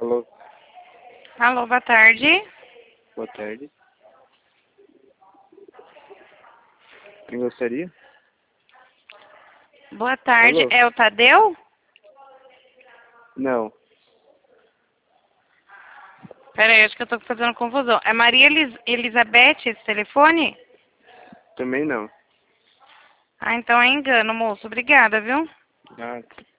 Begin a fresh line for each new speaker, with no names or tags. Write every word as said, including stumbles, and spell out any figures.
Alô,
Alô, boa tarde.
boa tarde. Quem gostaria?
Boa tarde.
Alô?
É o Tadeu?
Não,
Pera aí, acho que eu tô fazendo confusão. É Maria Elis Elizabeth esse telefone?
também não.
Ah, então é engano, moço. Obrigada, viu?
Ah,